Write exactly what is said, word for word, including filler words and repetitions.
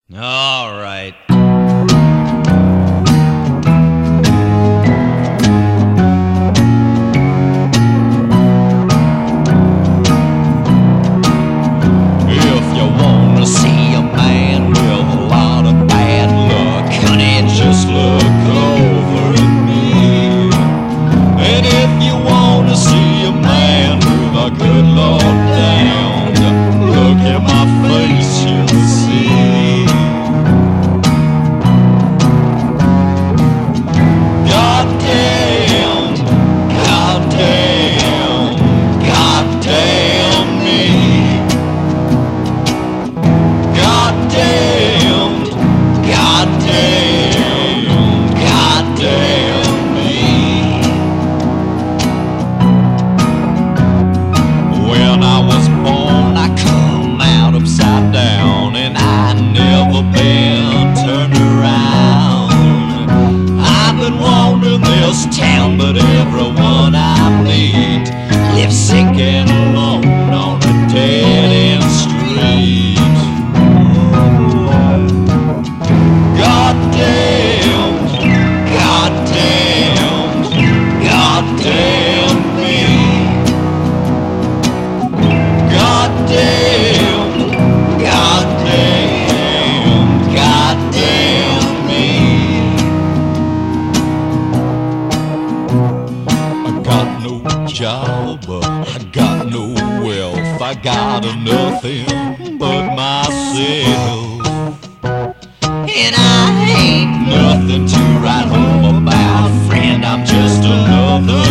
All right. If you wanna see a man with a lot of bad luck, honey, just look over at me. And if you wanna see a man with a good Lord down, look at my face, you'll see. Goddamn, goddamn, goddamn me. Goddamn, goddamn, goddamn me. When I was born, I come out upside down, and I never been turned around. I've been wandering this town, but everyone I meet lives sick and alone on a dead-end street. Goddamn, goddamn, goddamn me. Goddamn, goddamn, goddamn me. I got no job, I got no wealth, I got nothing but myself. And I ain't nothing to write home about, friend, I'm just another